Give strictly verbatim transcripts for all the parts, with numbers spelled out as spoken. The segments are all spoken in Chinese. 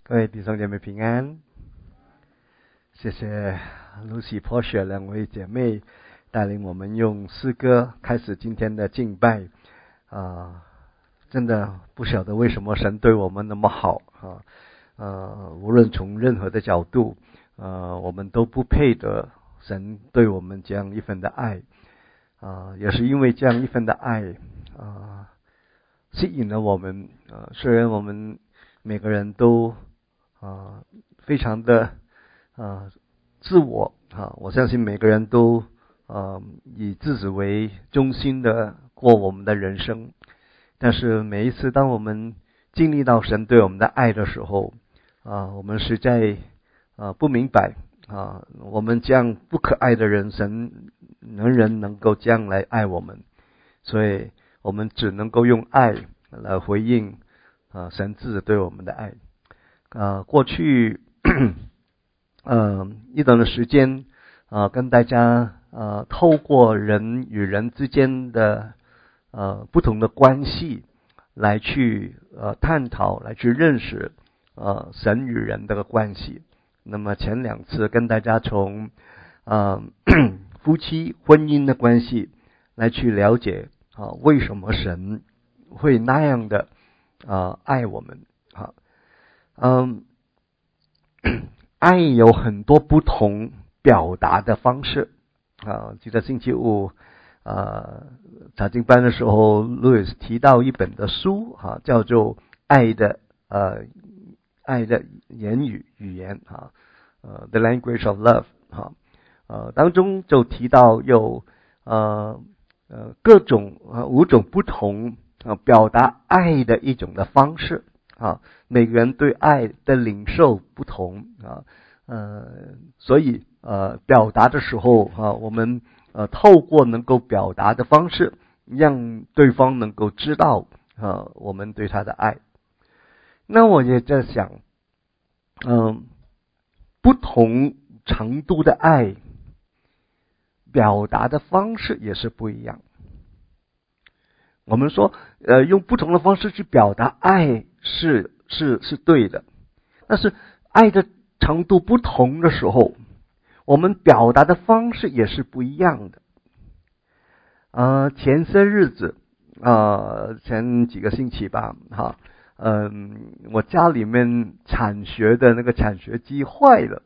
各位弟兄姐妹平安，谢谢 Lucy、Portia 两位姐妹带领我们用诗歌开始今天的敬拜啊、呃！真的不晓得为什么神对我们那么好啊！呃，无论从任何的角度，呃，我们都不配得神对我们这样一份的爱啊、呃！也是因为这样一份的爱啊、呃，吸引了我们啊、呃！虽然我们每个人都啊，非常的啊自我啊，我相信每个人都啊以自己为中心的过我们的人生。但是每一次当我们经历到神对我们的爱的时候啊，我们实在啊不明白啊，我们这样不可爱的人，神能人能够这样来爱我们，所以我们只能够用爱来回应啊神自己对我们的爱。呃，过去呃一段的时间啊、呃，跟大家呃透过人与人之间的呃不同的关系来去呃探讨，来去认识呃神与人的关系。那么前两次跟大家从呃夫妻婚姻的关系来去了解啊、呃、为什么神会那样的啊、呃、爱我们啊。嗯，爱有很多不同表达的方式啊。记得星期五呃查经班的时候，路易斯提到一本的书啊，叫做《爱的呃爱的言语语言》啊，呃 The Language of Love 啊，呃当中就提到有呃呃各种呃五种不同啊表达爱的一种的方式。啊，每个人对爱的领受不同啊，呃，所以呃，表达的时候啊，我们呃透过能够表达的方式，让对方能够知道啊，我们对他的爱。那我也在想，嗯、呃，不同程度的爱，表达的方式也是不一样。我们说，呃，用不同的方式去表达爱是是是对的，但是爱的程度不同的时候，我们表达的方式也是不一样的。呃，前些日子，呃，前几个星期吧，哈，嗯、呃，我家里面产学的那个产学机坏了，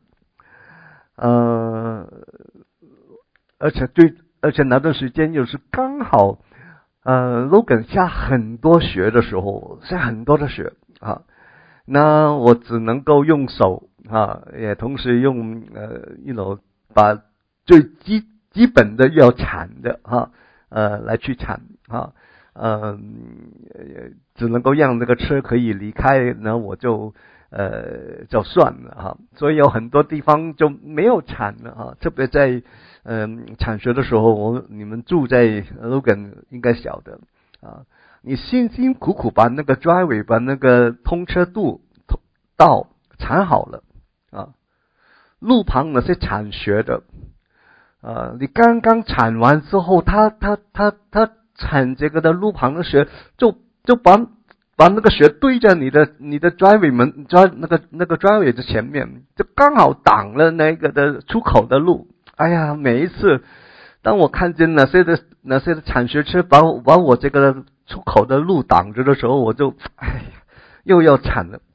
呃，而且对，而且那段时间又是刚好。呃 ，Logan 下很多雪的时候，下很多的雪啊，那我只能够用手啊，也同时用呃，you know 把最基基本的要铲的哈，呃，来去铲啊，呃，只能够让这个车可以离开，那我就呃就算了哈，所以有很多地方就没有铲了啊，特别在。嗯，产学的时候，我你们住在 Logan 应该晓得啊。你辛辛苦苦把那个 driveway 把那个通车路道铲好了啊，路旁那些铲学的啊，你刚刚铲完之后，他他他他铲这个的路旁的雪，就就把把那个雪堆在你的你的 driveway 门 drive 那个那个 driveway 的前面，就刚好挡了那个的出口的路。哎呀，每一次当我看见那些的那些的铲雪车把我把我这个出口的路挡着的时候，我就哎呀又要铲了。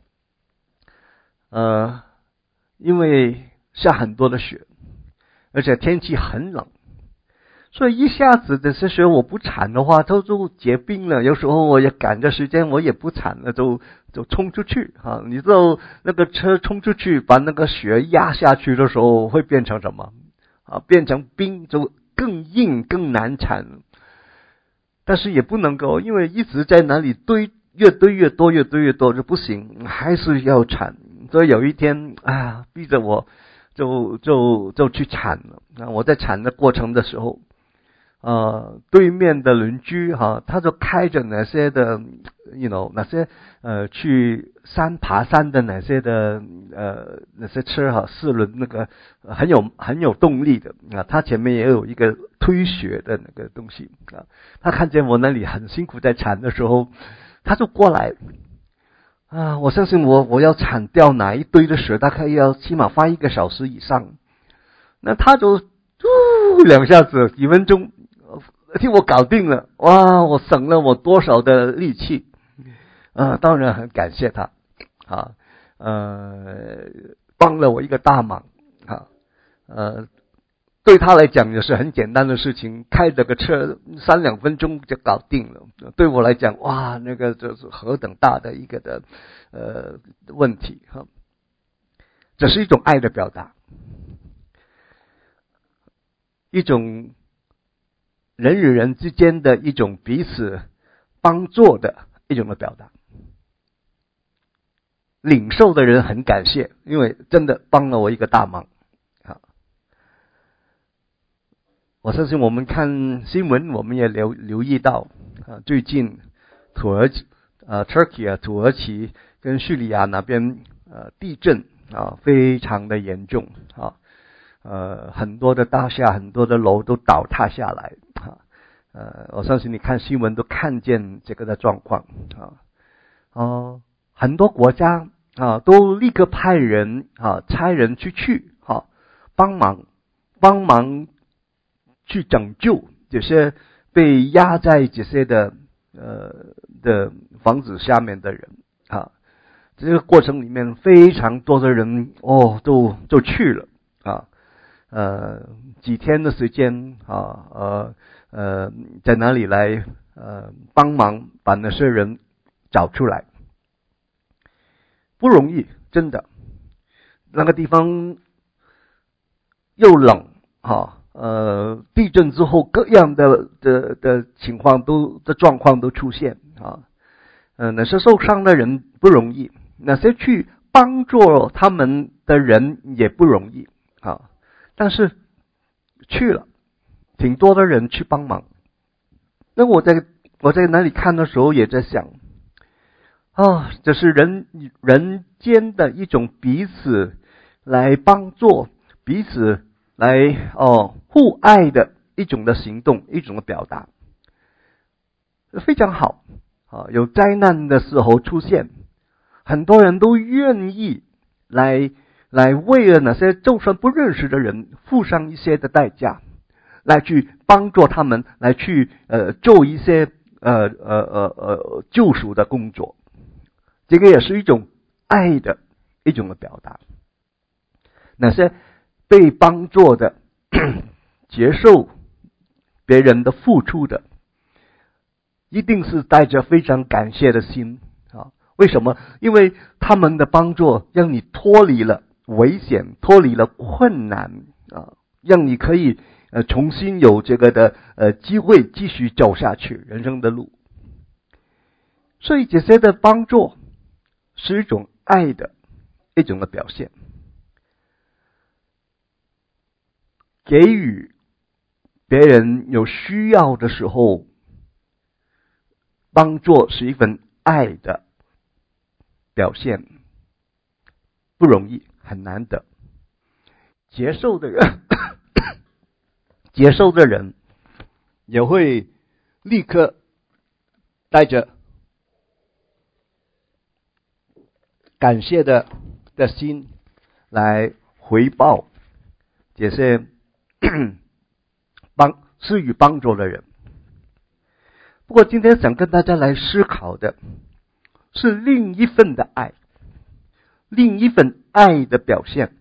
呃，因为下很多的雪，而且天气很冷，所以一下子这些雪我不铲的话，它就结冰了。有时候我也赶着时间，我也不铲了，就就冲出去啊！你知道那个车冲出去，把那个雪压下去的时候，会变成什么？啊，变成冰就更硬更难铲，但是也不能够，因为一直在那里堆，越堆越多，越堆越多就不行，还是要铲。所以有一天啊，逼着我就就就去铲了。那我在铲的过程的时候，呃，对面的邻居哈，他就开着哪些的 ，you know 哪些呃去山爬山的哪些的呃那些车哈，四轮那个很有很有动力的啊，他前面也有一个推雪的那个东西啊。他看见我那里很辛苦在铲的时候，他就过来， 啊，我相信我我要铲掉哪一堆的屎，大概要起码花一个小时以上。那他就呜两下子几分钟替我搞定了，哇！我省了我多少的力气啊！当然很感谢他啊，呃，帮了我一个大忙啊，呃。对他来讲也是很简单的事情，开着个车三两分钟就搞定了。对我来讲，哇，那个就是何等大的一个的呃问题哈！这是一种爱的表达，一种人与人之间的一种彼此帮助的一种的表达。领受的人很感谢，因为真的帮了我一个大忙。我相信我们看新闻，我们也留留意到啊，最近土耳其呃 Turkey 啊，土耳其跟叙利亚那边呃地震啊非常的严重啊，呃很多的大厦、很多的楼都倒塌下来啊，呃我相信你看新闻都看见这个的状况啊，哦、呃、很多国家啊都立刻派人啊差人去去啊帮忙帮忙。去拯救这些被压在这些的呃的房子下面的人啊，这个过程里面非常多的人哦都都去了啊，呃几天的时间啊呃呃在哪里来呃帮忙把那些人找出来，不容易，真的，那个地方又冷哈。呃，地震之后各样的的的情况都的状况都出现啊，呃，那些受伤的人不容易，那些去帮助他们的人也不容易啊，但是去了，挺多的人去帮忙。那我在我在那里看的时候也在想，啊，这是人人间的一种彼此来帮助彼此。来哦，互爱的一种的行动，一种的表达，非常好啊！有灾难的时候出现，很多人都愿意来来为了那些就算不认识的人付上一些的代价，来去帮助他们，来去呃做一些呃呃呃呃救赎的工作。这个也是一种爱的一种的表达。那些被帮助的、接受别人的付出的，一定是带着非常感谢的心啊！为什么？因为他们的帮助让你脱离了危险，脱离了困难啊，让你可以呃重新有这个的呃机会继续走下去人生的路。所以这些的帮助是一种爱的一种的表现。给予别人有需要的时候，帮助是一份爱的表现，不容易，很难得。接受的人，接受的人也会立刻带着感谢的的心来回报这些帮施予帮助的人。不过今天想跟大家来思考的是另一份的爱，另一份爱的表现，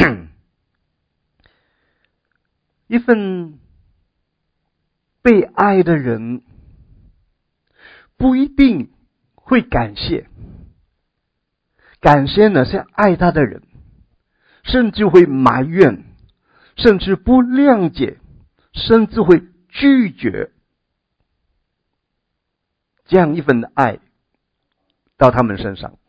一份被爱的人不一定会感谢，感谢那些爱他的人，甚至会埋怨，甚至不谅解，甚至会拒绝这样一份的爱到他们身上。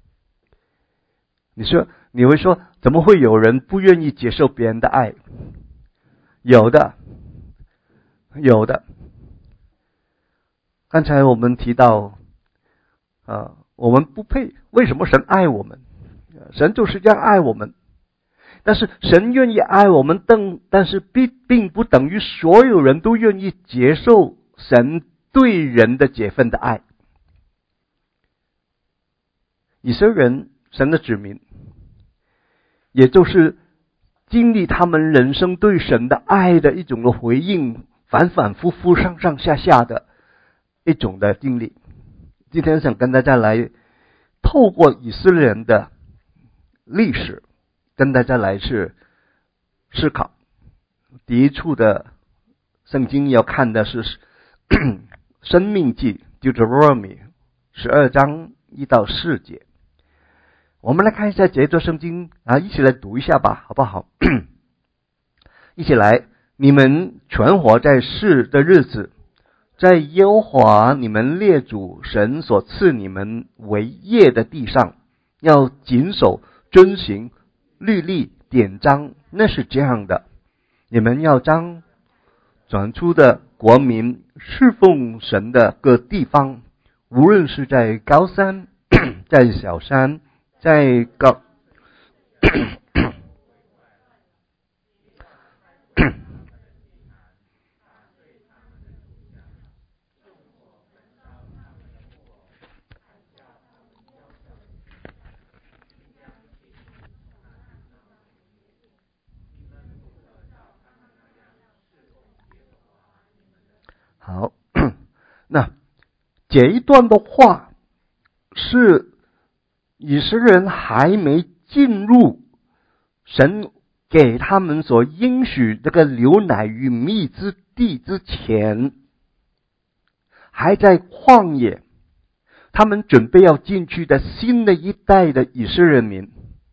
你说，你会说，怎么会有人不愿意接受别人的爱？有的，有的。刚才我们提到，啊，我们不配，为什么神爱我们？神就是这样爱我们。但是神愿意爱我们，但但是并并不等于所有人都愿意接受神对人的这份的爱。 以色列人，神的子民，也就是经历他们人生对神的爱的一种的回应，反反复复上上下下的一种的经历。今天想跟大家来透过以色列人的历史跟大家来是思考。第一处的圣经要看的是申命记 Deuteronomy 十二章一到四节。我们来看一下这段圣经啊，一起来读一下吧，好不好？一起来，你们存活在世的日子，在耶和华你们列祖神所赐你们为业的地上，要谨守遵行律例典章，那是这样的。你们要将转出的国民侍奉神的各地方，无论是在高山，在小山，在高好，那这一段的话是以色列人还没进入神给他们所应许这个流奶与蜜之地之前，还在旷野，他们准备要进去的新的一代的以色列民。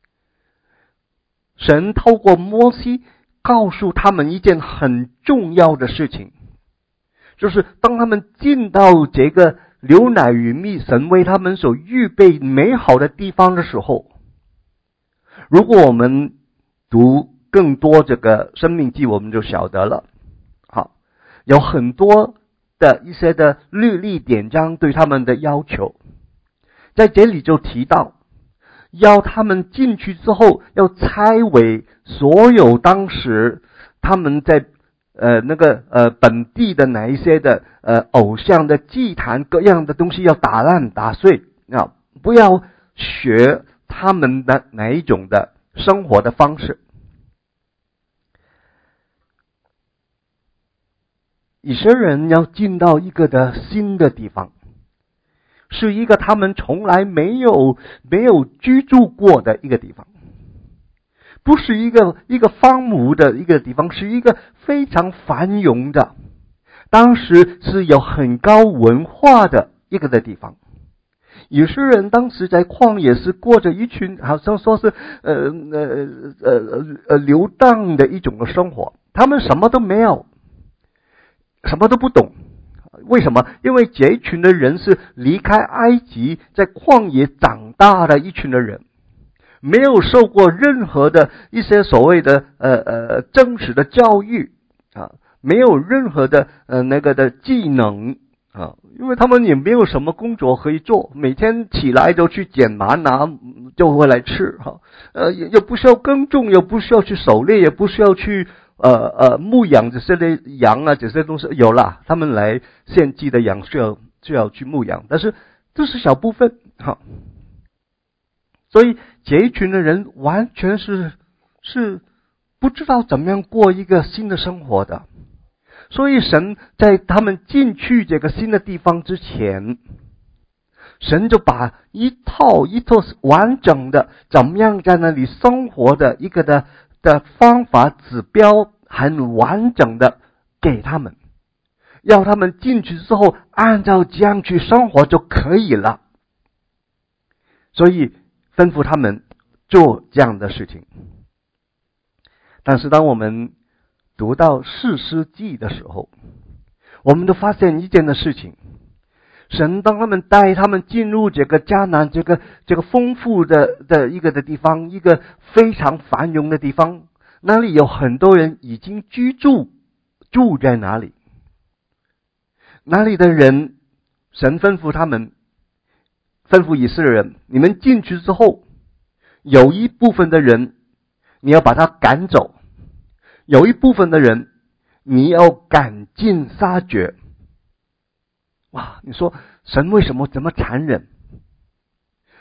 神透过摩西告诉他们一件很重要的事情，就是当他们进到这个流奶与蜜神为他们所预备美好的地方的时候，如果我们读更多这个生命记，我们就晓得了。好，有很多的一些的律例典章对他们的要求，在这里就提到，要他们进去之后要拆毁所有当时他们在呃那个呃本地的哪一些的呃偶像的祭坛各样的东西要打烂打碎啊，不要学他们的哪一种的生活的方式。以色列人要进到一个的新的地方，是一个他们从来没有没有居住过的一个地方，不是一个一个荒芜的一个地方，是一个非常繁荣的，当时是有很高文化的一个的地方。以色列人当时在旷野是过着一群好像说是呃呃呃呃流荡的一种的生活，他们什么都没有，什么都不懂。为什么？因为这一群的人是离开埃及，在旷野长大的一群的人，没有受过任何的一些所谓的呃呃真实的教育啊，没有任何的呃那个的技能啊，因为他们也没有什么工作可以做，每天起来就去捡麻拿就回来吃哈，呃也也不需要耕种，也不需要去狩猎，也不需要去呃呃牧养这些的羊啊，这些东西有啦，他们来献祭的羊需要需要去牧养，但是这是小部分哈。所以这一群的人完全是是不知道怎么样过一个新的生活的。所以神在他们进去这个新的地方之前，神就把一套一套完整的怎么样在那里生活的一个的的方法指标很完整的给他们，要他们进去之后按照这样去生活就可以了。所以吩咐他们做这样的事情。但是当我们读到士师记的时候，我们都发现一件的事情，神当他们带他们进入这个迦南这个这个丰富的的一个的地方，一个非常繁荣的地方，那里有很多人已经居住，住在哪里？那里的人，神吩咐他们，吩咐以色列人，你们进去之后，有一部分的人你要把他赶走，有一部分的人你要赶尽杀绝。哇，你说神为什么这么残忍？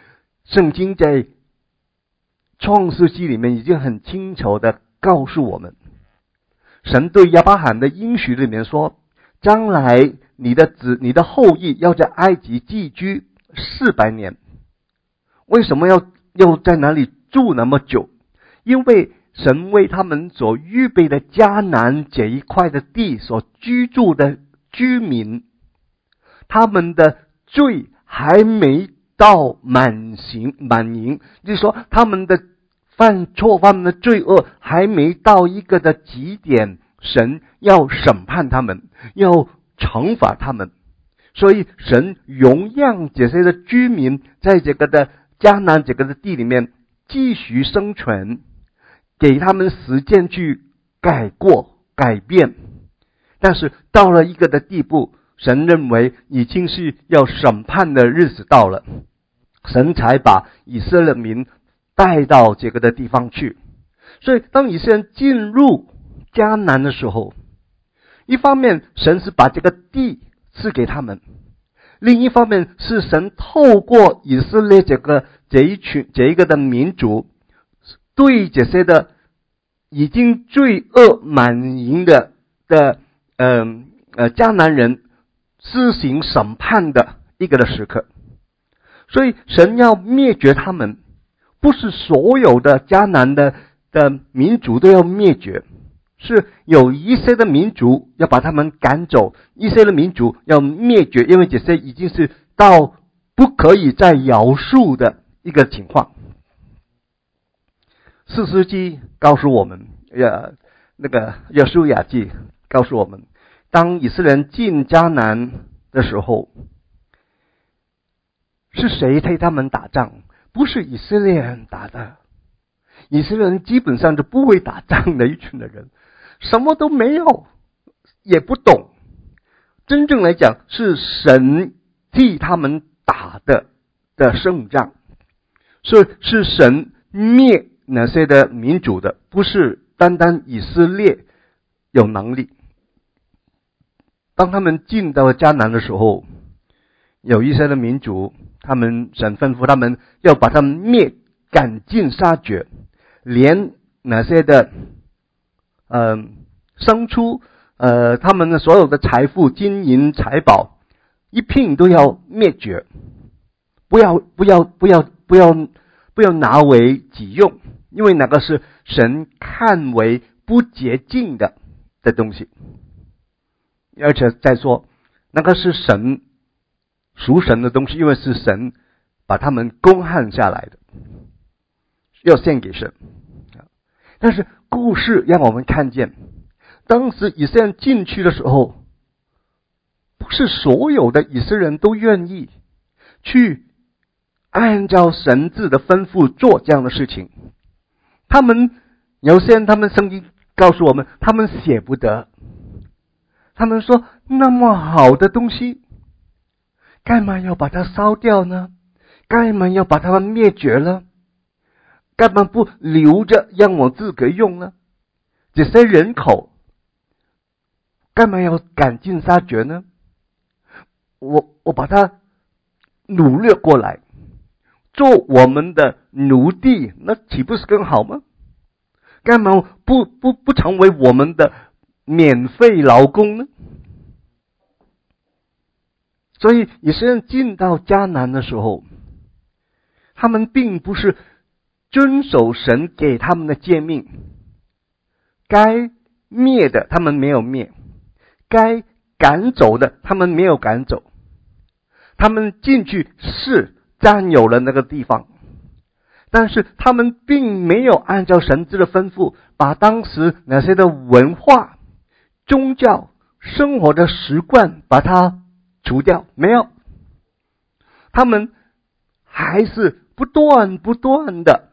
圣经在创世纪里面已经很清楚的告诉我们，神对亚伯拉罕的应许里面说，将来你的子你的后裔要在埃及寄居四百年。为什么要要在那里住那么久？因为神为他们所预备的迦南这一块的地所居住的居民，他们的罪还没到满行满盈，就是说他们的犯错他们的罪恶还没到一个的极点，神要审判他们，要惩罚他们。所以神容让这些的居民在这个的迦南这个的地里面继续生存，给他们时间去改过改变。但是到了一个的地步，神认为已经是要审判的日子到了，神才把以色列民带到这个的地方去。所以当以色列人进入迦南的时候，一方面神是把这个地赐给他们，另一方面是神透过以色列这个这一群这一个的民族，对这些的已经罪恶满盈的的呃呃迦南人施行审判的一个的时刻。所以神要灭绝他们，不是所有的迦南的的民族都要灭绝，是有一些的民族要把他们赶走，一些的民族要灭绝，因为这些已经是到不可以再饶恕的一个情况。士师记告诉我们，呃，那个约书亚记告诉我们，当以色列人进迦南的时候，是谁替他们打仗？不是以色列人打的。以色列人基本上就不会打仗的一群的人，什么都没有，也不懂。真正来讲，是神替他们打的的胜仗，所以是神灭那些的民族的，不是单单以色列有能力。当他们进到迦南的时候，有一些的民族，他们神吩咐他们要把他们灭，赶尽杀绝，连那些的呃牲畜，呃他们的所有的财富、金银财宝，一并都要灭绝，不要不要不要不要不要拿为己用，因为那个是神看为不洁净的的东西。而且再说，那个是神属神的东西，因为是神把他们攻陷下来的，要献给神。但是故事让我们看见，当时以色列人进去的时候，不是所有的以色列人都愿意去按照神旨的吩咐做这样的事情。他们有些人，他们圣经告诉我们，他们舍不得，他们说那么好的东西，干嘛要把它烧掉呢？干嘛要把它们灭绝了？干嘛不留着让我自己用呢？这些人口干嘛要赶尽杀绝呢？我我把它掳掠过来，做我们的奴隶，那岂不是更好吗？干嘛不不不成为我们的免费劳工呢？所以以色列人进到迦南的时候，他们并不是遵守神给他们的诫命，该灭的他们没有灭，该赶走的他们没有赶走。他们进去是占有了那个地方，但是他们并没有按照神旨的吩咐，把当时那些的文化、宗教、生活的习惯把它除掉，没有。他们还是不断不断的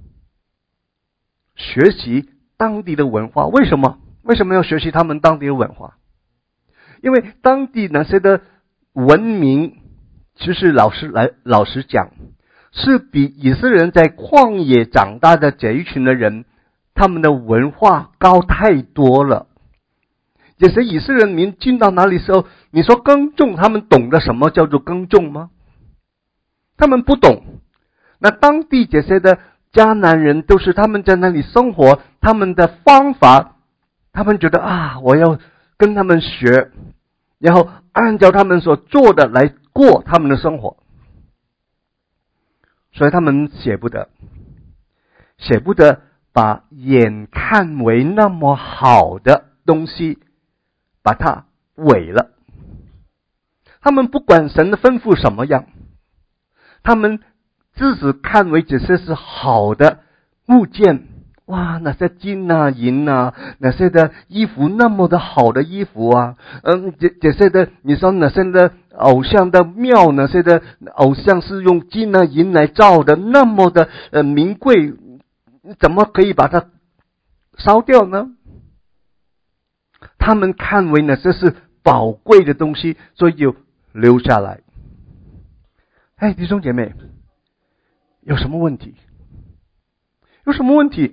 学习当地的文化。为什么？为什么要学习他们当地的文化？因为当地那些的文明，其实老实来老实讲，是比以色列人在旷野长大的这一群的人，他们的文化高太多了。这些以色列人民进到哪里的时候，你说耕种，他们懂得什么叫做耕种吗？他们不懂。 那当地这些的迦南人都是他们在那里生活，他们的方法，他们觉得啊，我要跟他们学，然后按照他们所做的来过他们的生活，所以他们舍不得，舍不得把眼看为那么好的东西把它毁了。他们不管神的吩咐什么样，他们自己看为这些是好的物件，哇，那些金啊银啊，那些的衣服那么的好的衣服啊，嗯，这这些的你说那些的偶像的庙，那些的偶像是用金啊银来造的，那么的呃名贵，怎么可以把它烧掉呢？他们看为呢这是宝贵的东西，所以就留下来。哎，弟兄姐妹，有什么问题？有什么问题？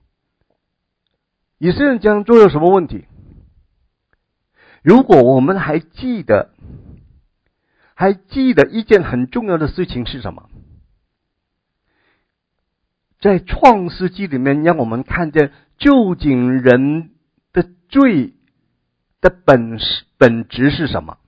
以色列人这样做有什么问题？如果我们还记得，还记得一件很重要的事情是什么？在创世纪里面，让我们看见究竟人的罪的本本质是什么？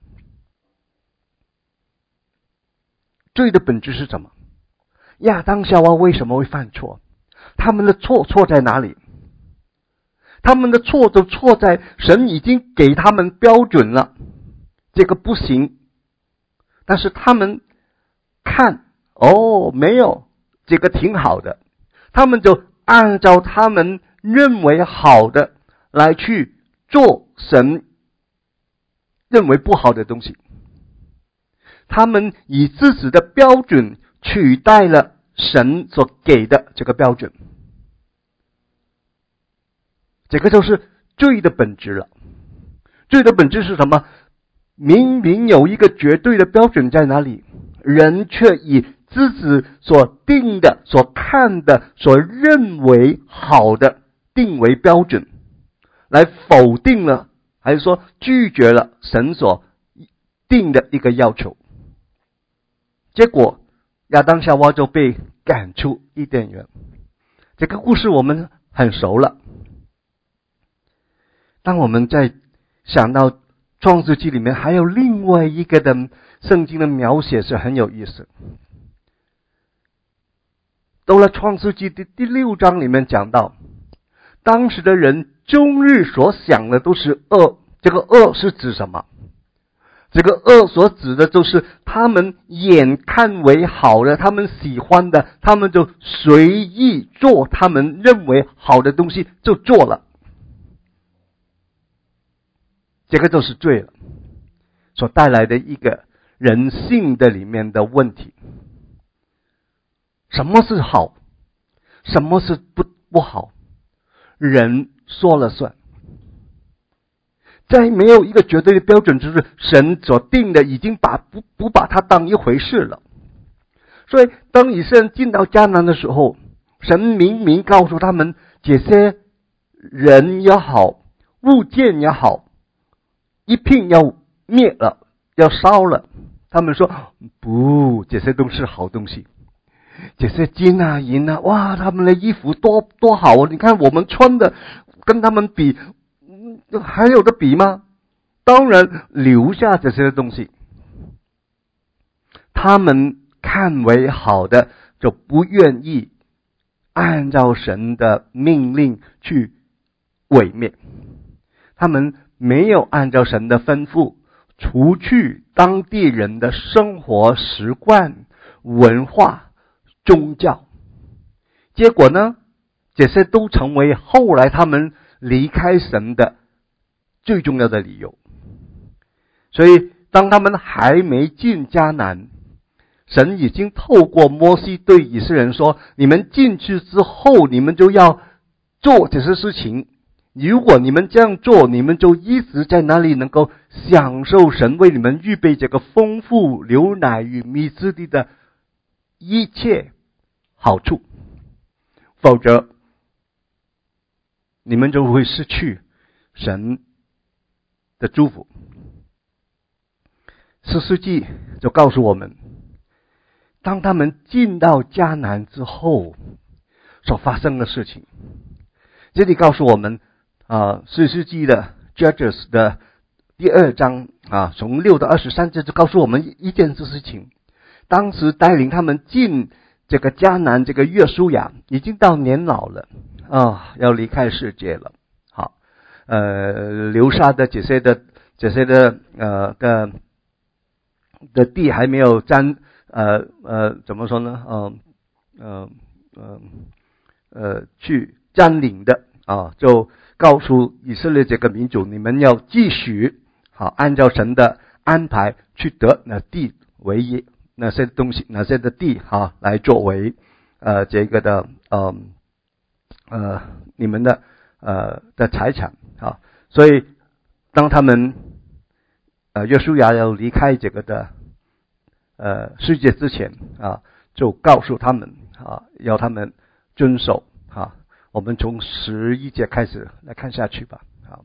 罪的本质是什么？亚当夏娃为什么会犯错？他们的错错在哪里？他们的错就错在神已经给他们标准了，这个不行，但是他们看，哦，没有，这个挺好的，他们就按照他们认为好的来去做神认为不好的东西。他们以自己的标准取代了神所给的这个标准，这个就是罪的本质了。罪的本质是什么？明明有一个绝对的标准在哪里，人却以自己所定的、所看的、所认为好的定为标准，来否定了，还是说拒绝了神所定的一个要求。结果亚当夏娃就被赶出伊甸园。这个故事我们很熟了。当我们在想到创世纪里面还有另外一个的圣经的描写是很有意思。到了创世纪第第六章里面讲到，当时的人终日所想的都是恶。这个恶是指什么？这个恶所指的就是他们眼看为好的，他们喜欢的，他们就随意做他们认为好的东西就做了。这个就是罪了，所带来的一个人性的里面的问题。什么是好？什么是不不好？人说了算。在没有一个绝对的标准，就是神所定的已经把不不把它当一回事了。所以当以色列人进到迦南的时候，神明明告诉他们，这些人也好，物件也好，一并要灭了，要烧了。他们说不，这些都是好东西，这些金啊银啊，哇，他们的衣服多多好啊！你看我们穿的跟他们比，还有的比吗？当然留下这些东西，他们看为好的，就不愿意按照神的命令去毁灭。他们没有按照神的吩咐除去当地人的生活习惯、文化、宗教。结果呢，这些都成为后来他们离开神的最重要的理由。所以当他们还没进迦南，神已经透过摩西对以色列人说，你们进去之后，你们就要做这些事情。如果你们这样做，你们就一直在那里能够享受神为你们预备这个丰富流奶与蜜之地的一切好处，否则你们就会失去神的祝福。士师记就告诉我们， 当他们进到迦南之后所发生的事情。这里告诉我们啊，士师记的 Judges 的第二章啊，从六到二十三节就告诉我们一件事情。当时带领他们进这个迦南，这个约书亚已经到年老了啊，要离开世界了。好，呃，留下的这些的这些的呃的的地还没有占，呃呃怎么说呢？嗯呃呃呃去占领的啊，就告诉以色列这个民族，你们要继续好按照神的安排去得那地为业。那些东西，那些的地哈，来作为呃这个的呃呃你们的呃的财产啊。所以当他们呃约书亚要离开这个的呃世界之前啊，就告诉他们啊，要他们遵守啊。我们从十一节开始来看下去吧。啊，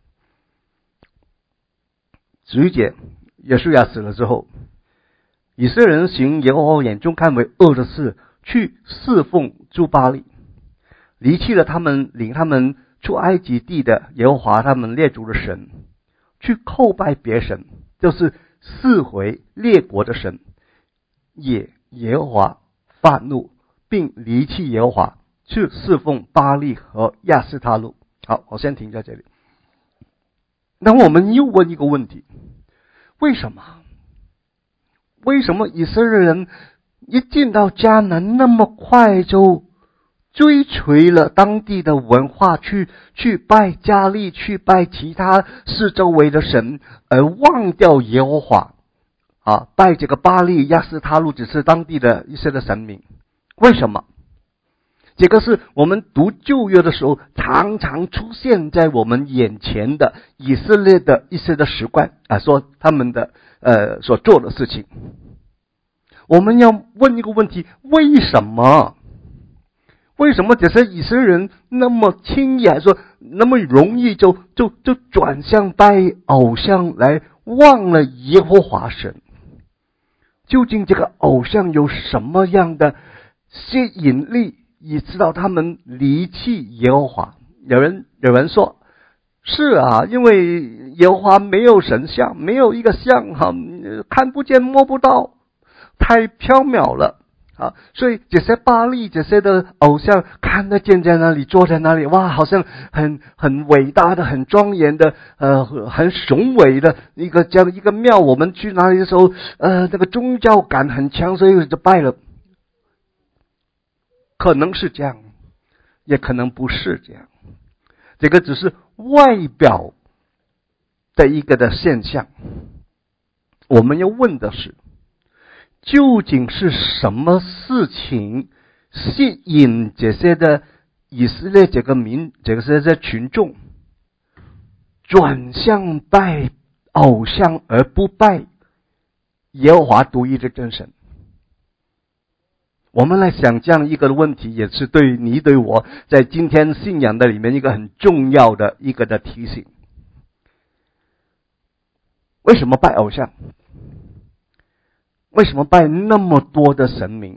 十一节，约书亚死了之后，以色列人行耶和华眼中看为恶的事，去侍奉诸巴力，离弃了他们领他们出埃及地的耶和华他们列祖的神，去叩拜别神，就是四回列国的神，也耶和华发怒，并离弃耶和华，去侍奉巴力和亚斯他路。好，我先停在这里。那我们又问一个问题，为什么？为什么以色列人一进到迦南那么快就追随了当地的文化，去去拜迦利，去拜其他四周围的神，而忘掉耶和华啊，拜这个巴力、亚斯他路只是当地的一些的神明？为什么？这个是我们读旧约的时候常常出现在我们眼前的以色列的一些的习惯啊，说他们的呃所做的事情。我们要问一个问题，为什么？为什么这些以色列人那么轻易，还说那么容易就就就转向拜偶像，来忘了耶和华神？究竟这个偶像有什么样的吸引力，以知道他们离弃耶和华？有人有人说，是啊，因为耶和华没有神像，没有一个像哈，看不见摸不到，太缥缈了啊！所以这些巴力，这些的偶像看得见在那里，坐在那里，哇，好像很很伟大的、很庄严的，呃，很雄伟的一个这样一个庙。我们去哪里的时候，呃，那个宗教感很强，所以就拜了。可能是这样，也可能不是这样。这个只是外表的一个的现象。我们要问的是，究竟是什么事情吸引这些的以色列这个民，这些的群众转向拜偶像而不拜耶和华独一的真神？我们来想这样一个问题，也是对你对我在今天信仰的里面一个很重要的一个的提醒。为什么拜偶像？为什么拜那么多的神明？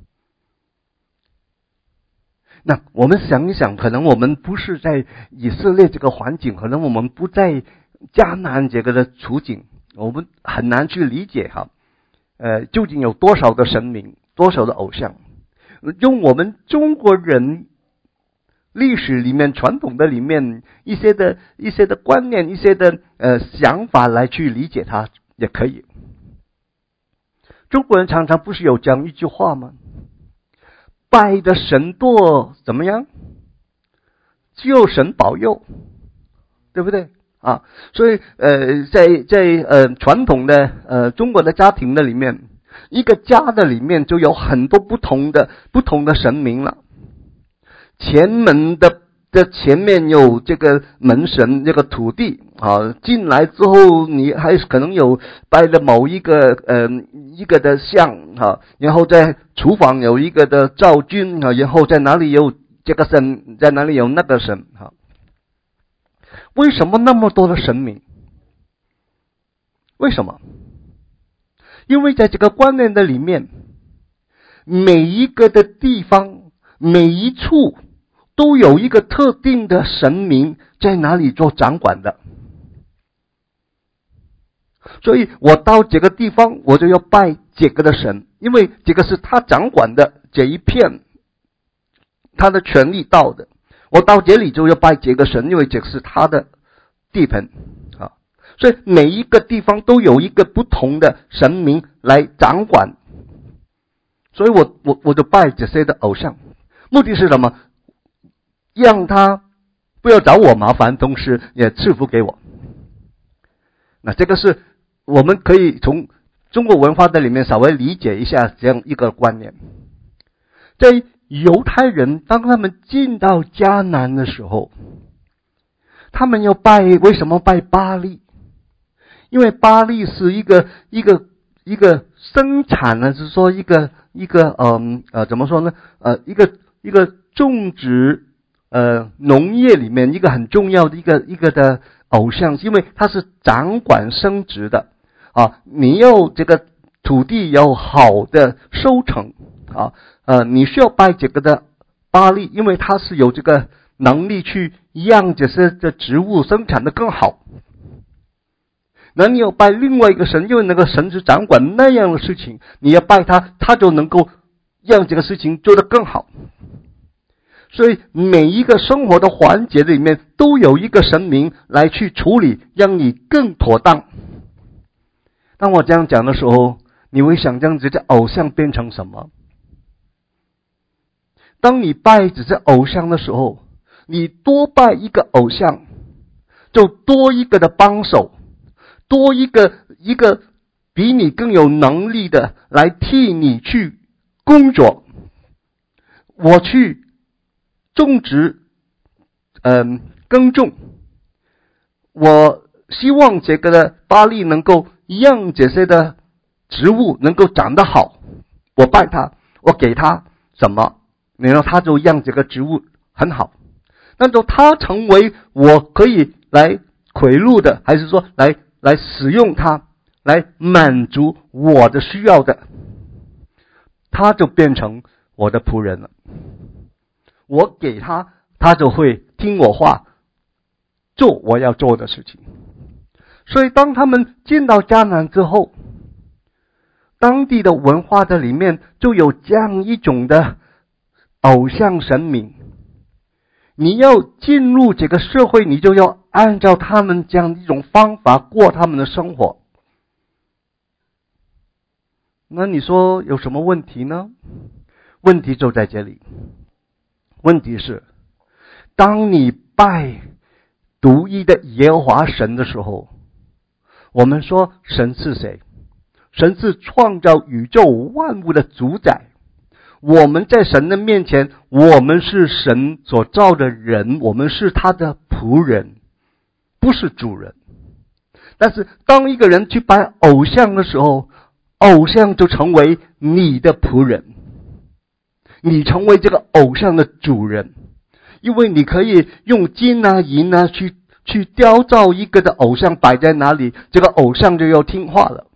那我们想一想，可能我们不是在以色列这个环境，可能我们不在迦南这个的处境，我们很难去理解哈，呃，究竟有多少的神明，多少的偶像？用我们中国人历史里面、传统的里面一些的一些的观念、一些的呃想法来去理解它也可以。中国人常常不是有讲一句话吗？拜的神多怎么样？只有神保佑，对不对啊？所以呃，在在呃传统的呃中国的家庭的里面，一个家的里面就有很多不同的不同的神明了。前门的的前面有这个门神，这个土地啊，进来之后你还可能有拜的某一个呃一个的像啊，然后在厨房有一个的灶君啊，然后在哪里有这个神，在哪里有那个神啊？为什么那么多的神明？为什么？因为在这个观念的里面， 每一个的地方，每一处都有一个特定的神明在哪里做掌管的。所以我到这个地方，我就要拜这个的神，因为这个是他掌管的这一片，他的权力到的。我到这里就要拜这个神，因为这是他的地盘啊。所以每一个地方都有一个不同的神明来掌管。所以我我我就拜这些的偶像，目的是什么？让他不要找我麻烦，同时也赐福给我。那这个是我们可以从中国文化的里面稍微理解一下这样一个观念。在犹太人当他们进到迦南的时候，他们要拜，为什么拜巴力？因为巴力是一个一个一个生产呢，就是说一个一个嗯呃怎么说呢？呃一个一个种植呃农业里面一个很重要的一个一个的偶像，因为它是掌管生殖的啊，你要这个土地有好的收成啊，呃你需要拜这个的巴力，因为它是有这个能力去让这些的植物生产的更好。那你要拜另外一个神，因为那个神是掌管那样的事情，你要拜他，他就能够让这个事情做得更好。所以每一个生活的环节里面都有一个神明来去处理，让你更妥当。当我这样讲的时候，你会想象这些偶像变成什么？当你拜这些偶像的时候，你多拜一个偶像，就多一个的帮手，多一个一个比你更有能力的来替你去工作。我去种植，嗯、呃，耕种，我希望这个的巴力能够让这些的植物能够长得好，我拜他，我给他什么，然后他就让这个植物很好，那就他成为我可以来贿赂的，还是说来来使用它来满足我的需要的，他就变成我的仆人了。我给他，他就会听我话，做我要做的事情。所以当他们进到迦南之后，当地的文化的里面就有这样一种的偶像神明。你要进入这个社会，你就要按照他们这样一种方法过他们的生活。那你说有什么问题呢？问题就在这里。问题是，当你拜独一的耶和华神的时候，我们说神是谁？神是创造宇宙万物的主宰。我们在神的面前，我们是神所造的人，我们是他的仆人，不是主人。但是当一个人去拜偶像的时候，偶像就成为你的仆人，你成为这个偶像的主人，因为你可以用金啊银啊去去雕造一个的偶像摆在哪里，这个偶像就要听话了。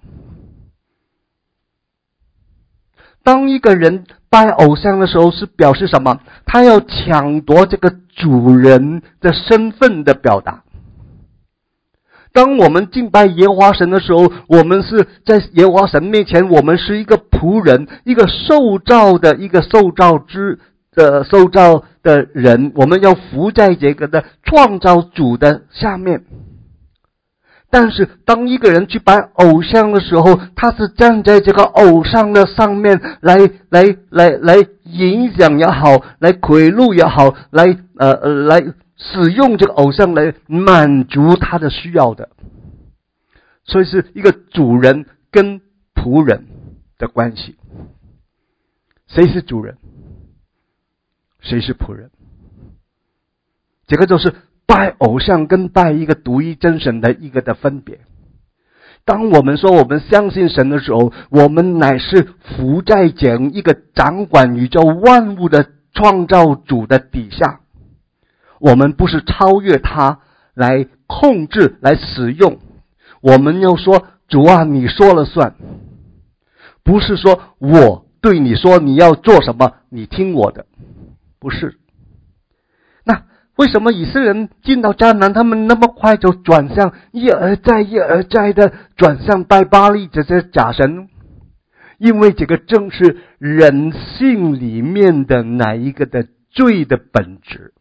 当一个人拜偶像的时候，是表示什么？他要抢夺这个主人的身份的表达。当我们敬拜耶和华神的时候，我们是在耶和华神面前，我们是一个仆人，一个受造的一个受造之的受造的人，我们要服在这个的创造主的下面。但是当一个人去拜偶像的时候，他是站在这个偶像的上面来来来来影响也好，来贿赂也好，来呃呃来使用这个偶像来满足他的需要的。所以是一个主人跟仆人的关系。谁是主人？谁是仆人？这个就是拜偶像跟拜一个独一真神的一个的分别。当我们说我们相信神的时候，我们乃是服在这样一个掌管宇宙万物的创造主的底下，我们不是超越他来控制来使用，我们要说主啊你说了算，不是说我对你说你要做什么，你听我的，不是。那为什么以色列人进到迦南，他们那么快就转向一而再一而再的转向拜巴力这些假神？因为这个正是人性里面的哪一个的罪的本质。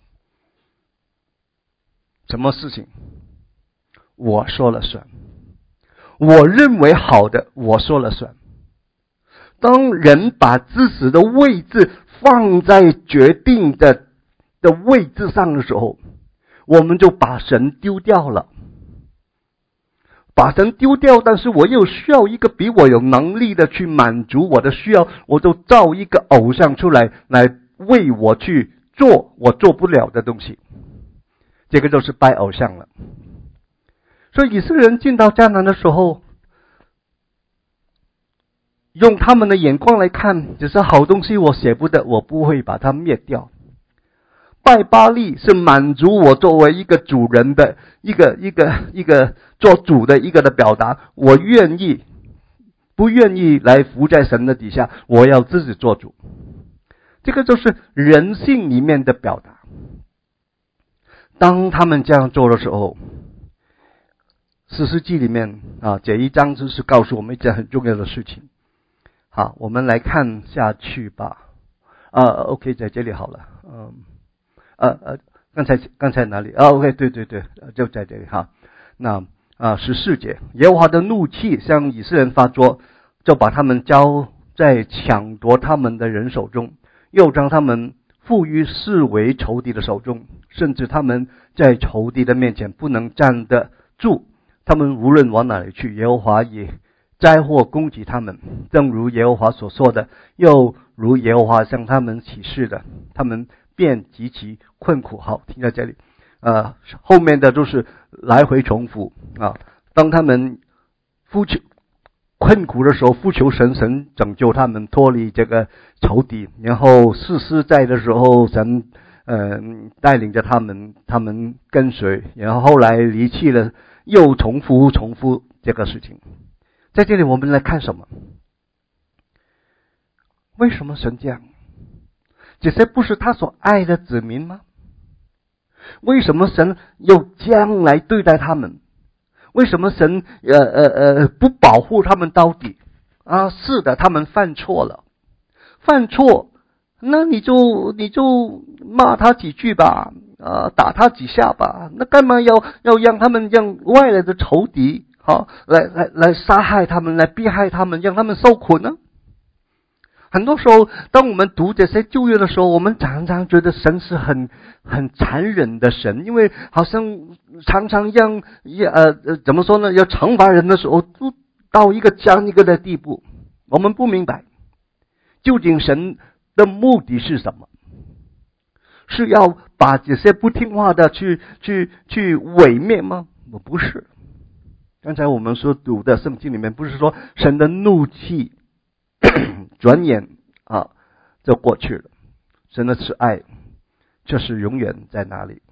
什么事情我说了算，我认为好的我说了算。当人把自己的位置放在决定的的位置上的时候，我们就把神丢掉了。把神丢掉，但是我又需要一个比我有能力的去满足我的需要，我就造一个偶像出来，来为我去做我做不了的东西。这个就是拜偶像了。所以以色列人进到迦南的时候，用他们的眼光来看，只是好东西我舍不得，我不会把它灭掉。拜巴力是满足我作为一个主人的一个一个一个做主的一个的表达，我愿意不愿意来服在神的底下，我要自己做主。这个就是人性里面的表达。当他们这样做的时候，士师记里面啊，这一章就是告诉我们一件很重要的事情。好，我们来看下去吧。啊 ，OK， 在这里好了。嗯，呃呃，刚才刚才哪里？啊 ，OK， 对对对，就在这里哈。那啊，十四节，耶和华的怒气向以色列人发作，就把他们交在抢夺他们的人手中，又将他们付于视为仇敌的手中，甚至他们在仇敌的面前不能站得住。他们无论往哪里去，耶和华也灾祸攻击他们，正如耶和华所说的，又如耶和华向他们启示的，他们便极其困苦。好，听在这里。呃，后面的都是来回重复啊。当他们呼求困苦的时候，呼求神，神拯救他们脱离这个仇敌。然后士师在的时候，神呃带领着他们，他们跟随。然后后来离弃了，又重复重复这个事情。在这里我们来看什么？为什么神这样？这些不是他所爱的子民吗？为什么神又这样来对待他们？为什么神呃呃呃不保护他们到底？啊，是的，他们犯错了，犯错，那你就你就骂他几句吧，啊，打他几下吧，那干嘛要要让他们让外来的仇敌好来来来杀害他们，来逼害他们，让他们受苦呢？很多时候，当我们读这些旧约的时候，我们常常觉得神是很很残忍的神，因为好像常常让呃呃怎么说呢，要惩罚人的时候，都到一个这样一个的地步。我们不明白，究竟神的目的是什么？是要把这些不听话的去去去毁灭吗？不是。刚才我们所读的圣经里面，不是说神的怒气转眼啊就过去了，神的慈爱这是永远在哪里？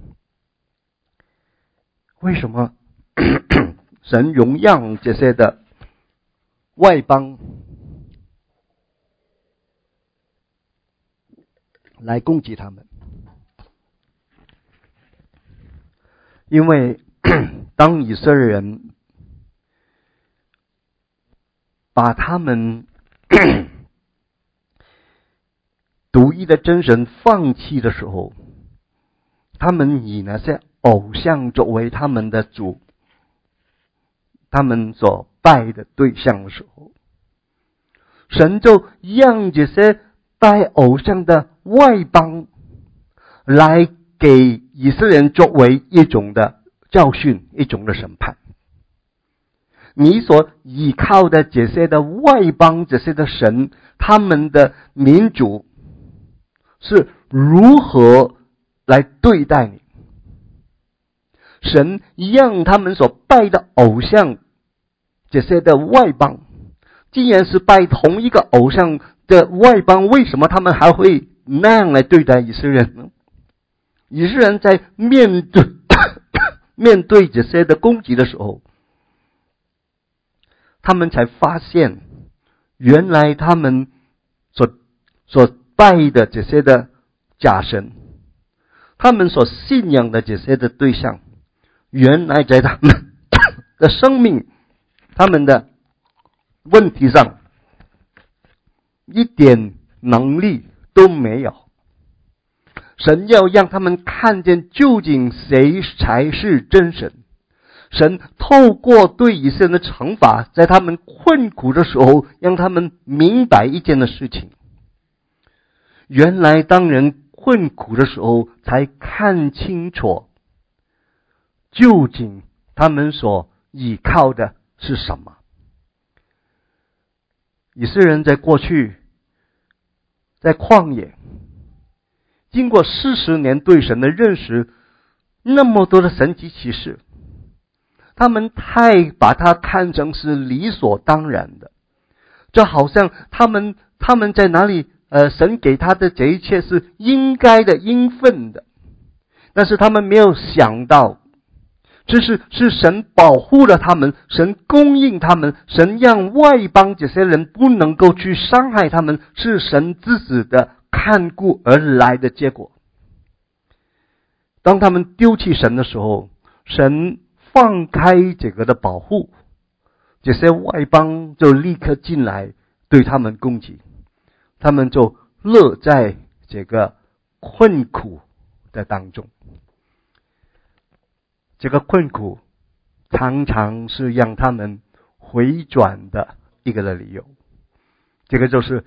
为什么神容让这些的外邦来攻击他们？因为当以色列人把他们独一的真神放弃的时候，他们以那些偶像作为他们的主，他们所拜的对象的时候，神就让这些拜偶像的外邦来给以色列人作为一种的教训，一种的审判。你所依靠的这些的外邦，这些的神，他们的民主是如何来对待你？神让他们所拜的偶像，这些的外邦，既然是拜同一个偶像的外邦，为什么他们还会那样来对待以色列人呢？以色列人在面对面对这些的攻击的时候，他们才发现，原来他们所拜的这些的假神，他们所信仰的这些的对象，原来在他们的生命、他们的问题上，一点能力都没有。神要让他们看见究竟谁才是真神。神透过对以色列的惩罚，在他们困苦的时候，让他们明白一件的事情。原来当人困苦的时候，才看清楚究竟他们所依靠的是什么。以色列人在过去在旷野经过四十年对神的认识，那么多的神迹奇事，他们太把它看成是理所当然的，就好像他们他们在哪里呃，神给他的这一切是应该的、应分的，但是他们没有想到，这是是神保护了他们，神供应他们，神让外邦这些人不能够去伤害他们，是神自己的看顾而来的结果。当他们丢弃神的时候，神放开这个的保护，这些外邦就立刻进来对他们攻击，他们就乐在这个困苦的当中。这个困苦常常是让他们回转的一个的理由。这个就是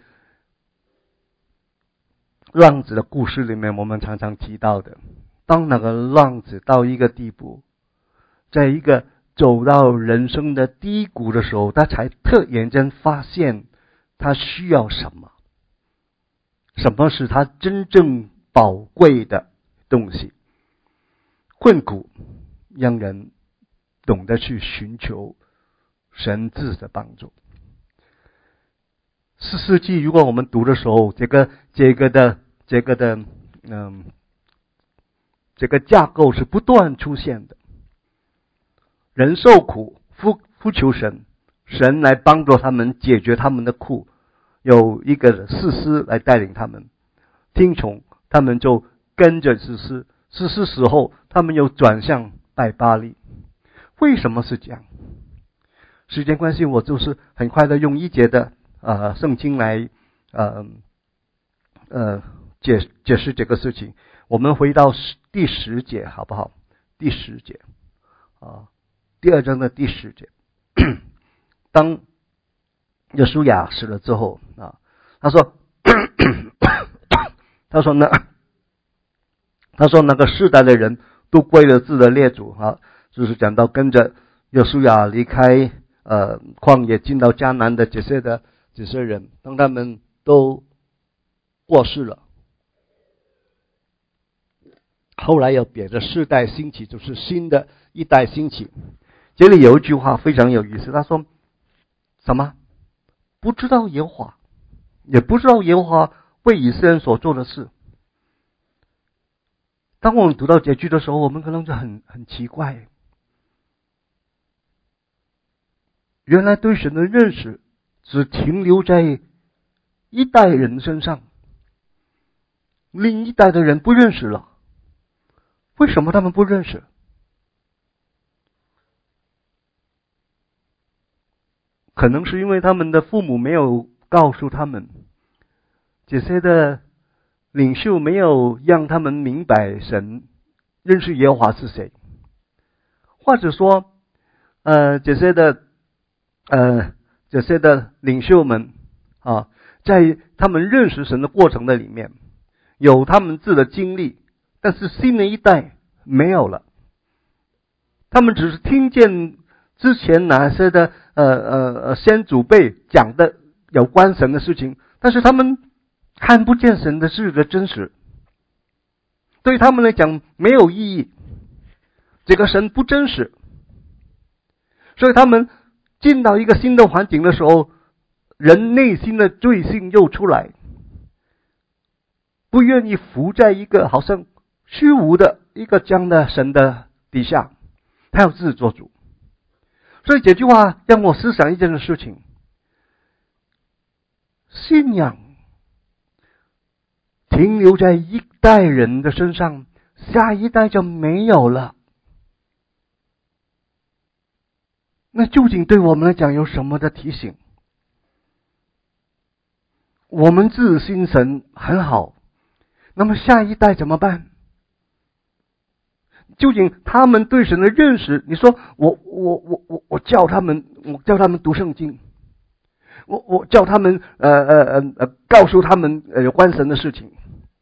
浪子的故事里面我们常常提到的，当那个浪子到一个地步，在一个走到人生的低谷的时候，他才突然间发现他需要什么，什么是他真正宝贵的东西。困苦让人懂得去寻求神自的帮助。四世纪如果我们读的时候，这个这个的这个的嗯，这个架构是不断出现的。人受苦，呼呼求神，神来帮助他们解决他们的苦，有一个士师来带领他们，听从他们就跟着士师，士师死后他们又转向拜巴力。为什么是这样？时间关系，我就是很快的用一节的呃圣经来呃呃解解释这个事情。我们回到第十节好不好？第十节啊，第二章的第十节。当约书亚死了之后啊，他说他说呢他说那个世代的人都归了自的列祖啊，就是讲到跟着约书亚离开呃旷野进到迦南的这些的这些人，当他们都过世了，后来有别的世代兴起，就是新的一代兴起。这里有一句话非常有意思，他说什么？不知道耶和华，也不知道耶和华为以色列人所做的事。当我们读到这句的时候，我们可能就很很奇怪，原来对神的认识只停留在一代人身上，另一代的人不认识了。为什么他们不认识？可能是因为他们的父母没有告诉他们，这些的领袖没有让他们明白神认识耶和华是谁，或者说呃这些的呃这些的领袖们啊，在他们认识神的过程的里面有他们自己的经历，但是新的一代没有了。他们只是听见之前哪些的呃呃先祖辈讲的有关神的事情，但是他们看不见神的事的真实，对他们来讲没有意义，这个神不真实。所以他们进到一个新的环境的时候，人内心的罪性又出来，不愿意服在一个好像虚无的一个这样的神的底下，他要自己做主。所以这句话让我思想一件事情，信仰停留在一代人的身上，下一代就没有了。那究竟对我们来讲有什么的提醒？我们自信神很好，那么下一代怎么办？究竟他们对神的认识，你说我我我我我教他们，我教他们读圣经，我我教他们呃呃呃呃告诉他们呃有关神的事情，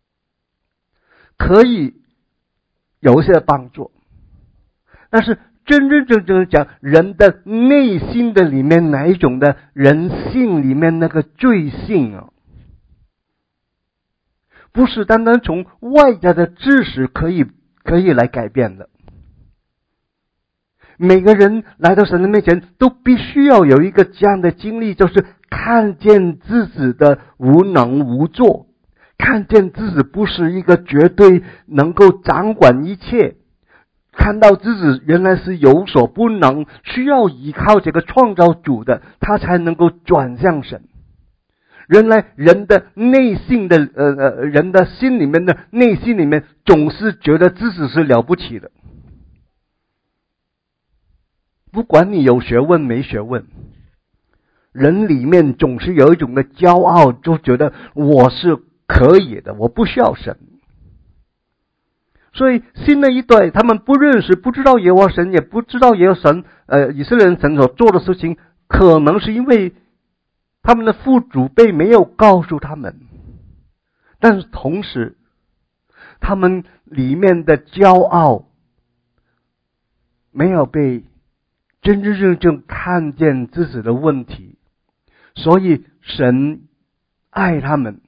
可以有一些帮助，但是真真正正讲人的内心的里面哪一种的人性里面那个罪性啊，不是单单从外在的知识可以可以来改变的。每个人来到神的面前都必须要有一个这样的经历，就是看见自己的无能无作，看见自己不是一个绝对能够掌管一切，看到自己原来是有所不能，需要依靠这个创造主的，他才能够转向神。原来人的内心的呃呃人的心里面的内心里面总是觉得自己是了不起的，不管你有学问没学问，人里面总是有一种的骄傲，就觉得我是可以的，我不需要神。所以新的一代他们不认识，不知道耶和华神，也不知道耶和华神呃以色列人神所做的事情，可能是因为他们的父祖辈没有告诉他们，但是同时他们里面的骄傲没有被真真正正看见自己的问题，所以神爱他们。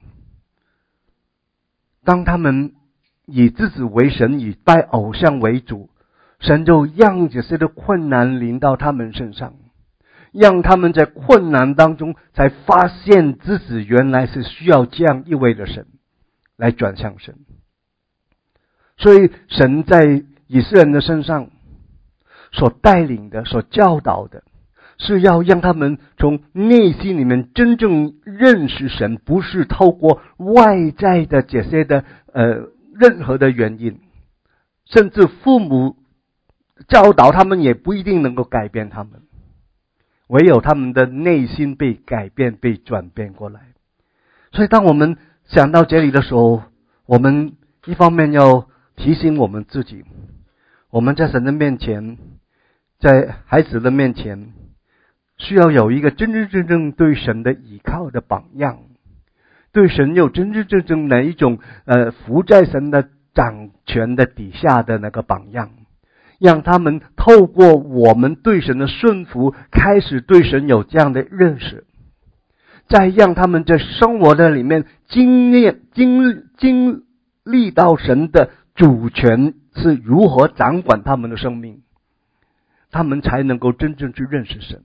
当他们以自己为神，以拜偶像为主，神就让这些的困难临到他们身上，让他们在困难当中才发现自己原来是需要这样一位的神来转向神。所以神在以色列人的身上所带领的，所教导的，是要让他们从内心里面真正认识神，不是透过外在的这些的呃任何的原因，甚至父母教导他们也不一定能够改变他们，唯有他们的内心被改变，被转变过来。所以当我们想到这里的时候，我们一方面要提醒我们自己，我们在神的面前，在孩子的面前，需要有一个真真正正对神的依靠的榜样，对神有真真正正的一种呃服在神的掌权的底下的那个榜样，让他们透过我们对神的顺服，开始对神有这样的认识，再让他们在生活的里面经历经经历到神的主权是如何掌管他们的生命，他们才能够真正去认识神。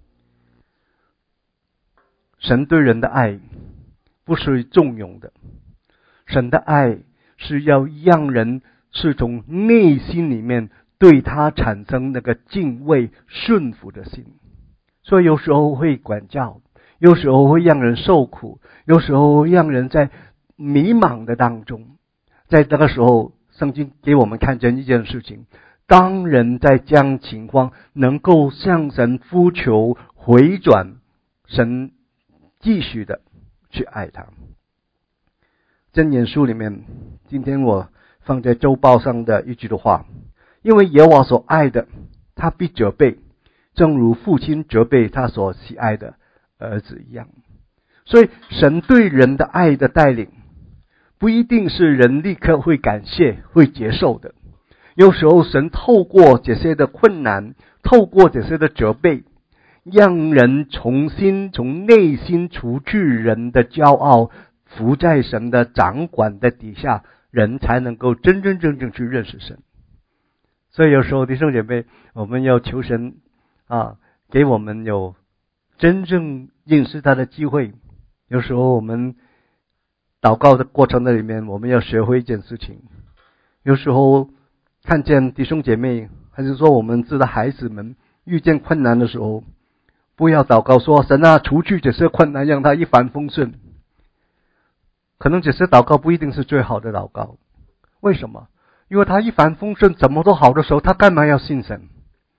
神对人的爱不是纵容的，神的爱是要让人是从内心里面对他产生那个敬畏顺服的心。所以有时候会管教，有时候会让人受苦，有时候会让人在迷茫的当中。在这个时候，圣经给我们看见一件事情，当人在这样情况能够向神呼求回转，神继续的去爱他。箴言书里面，今天我放在周报上的一句的话，因为耶和华所爱的，他必责备，正如父亲责备他所喜爱的儿子一样。所以神对人的爱的带领，不一定是人立刻会感谢会接受的。有时候神透过这些的困难，透过这些的责备，让人重新从内心除去人的骄傲，服在神的掌管的底下，人才能够真真正正去认识神。所以有时候弟兄姐妹，我们要求神啊，给我们有真正认识他的机会。有时候我们祷告的过程的里面，我们要学会一件事情，有时候看见弟兄姐妹，还是说我们自己的孩子们遇见困难的时候，不要祷告说神啊，除去这些困难，让他一帆风顺。 可能这些祷告不一定是最好的祷告。为什么？因为他一帆风顺，怎么都好的时候，他干嘛要信神？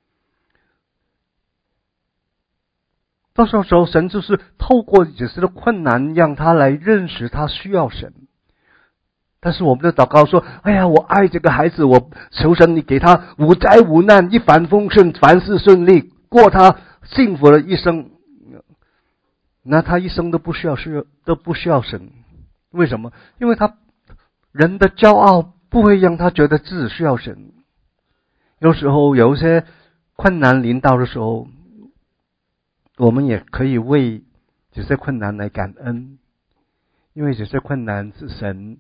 到时候神就是透过这些的困难，让他来认识他需要神。但是我们的祷告说，哎呀，我爱这个孩子，我求神你给他无灾无难，一帆风顺，凡事顺利，过他幸福的一生。那他一生都不需要是都不需要神。为什么？因为他人的骄傲不会让他觉得自己需要神。有时候有一些困难临到的时候，我们也可以为这些困难来感恩，因为这些困难是神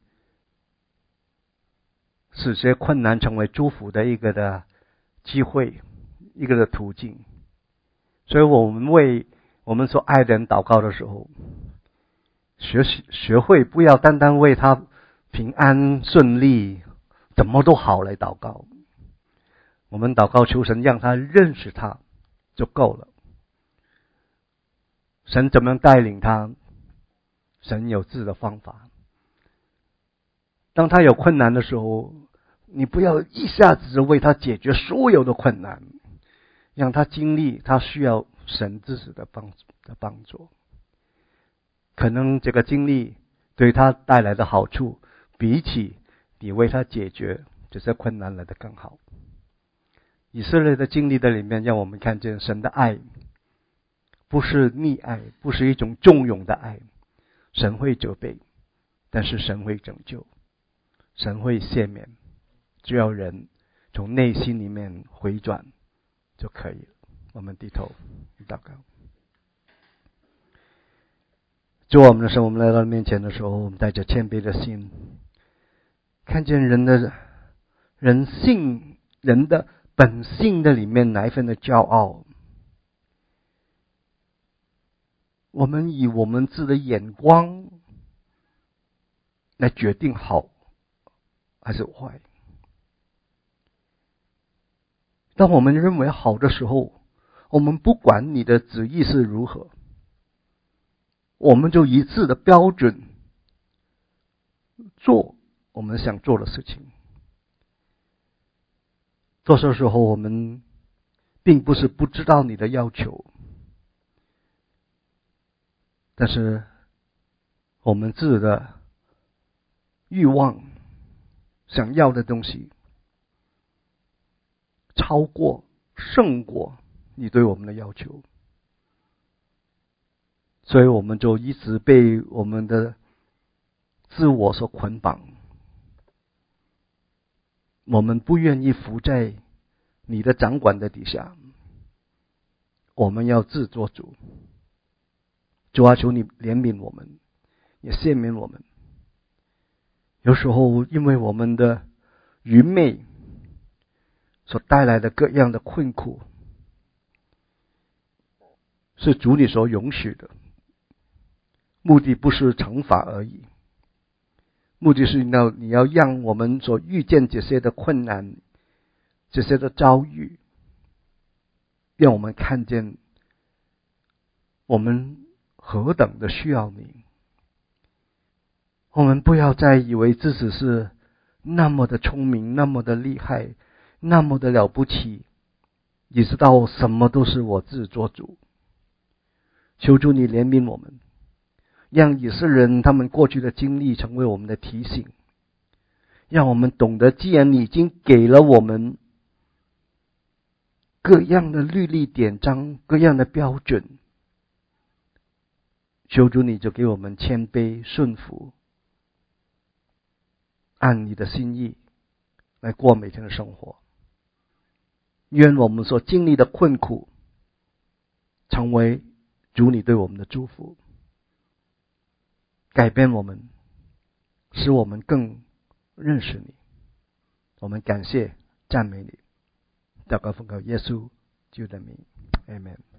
使这些困难成为祝福的一个的机会，一个的途径。所以我们为我们所爱的人祷告的时候，学习学会不要单单为他平安顺利怎么都好来祷告，我们祷告求神让他认识他就够了。神怎么样带领他，神有自己的方法。当他有困难的时候，你不要一下子为他解决所有的困难，让他经历他需要神自己的帮的帮助。可能这个经历对他带来的好处，比起你为他解决这些困难来的更好。以色列的经历的里面，让我们看见神的爱不是溺爱，不是一种纵容的爱。神会责备，但是神会拯救，神会赦免，只要人从内心里面回转就可以了。我们低头祷告。主，我们的神，我们来到面前的时候，我们带着谦卑的心，看见人的人性人的本性的里面哪一份的骄傲，我们以我们自己的眼光来决定好还是坏。当我们认为好的时候，我们不管你的旨意是如何，我们就一致的标准做我们想做的事情。多少时候我们并不是不知道你的要求，但是我们自己的欲望想要的东西超过胜过你对我们的要求，所以我们就一直被我们的自我所捆绑，我们不愿意服在你的掌管的底下，我们要自作主。主啊，求你怜悯我们，也赦免我们。有时候因为我们的愚昧所带来的各样的困苦，是主你所容许的，目的不是惩罚而已，目的是要你要让我们所遇见这些的困难，这些的遭遇，让我们看见我们何等的需要你。我们不要再以为自己是那么的聪明，那么的厉害，那么的了不起，也知道什么都是我自己做主。求主你怜悯我们，让以色列人他们过去的经历成为我们的提醒，让我们懂得，既然你已经给了我们各样的律例典章，各样的标准，求主你就给我们谦卑顺服，按你的心意来过每天的生活。愿我们所经历的困苦成为主你对我们的祝福，改变我们，使我们更认识你。我们感谢赞美你，祷告奉靠耶稣基督的名， Amen。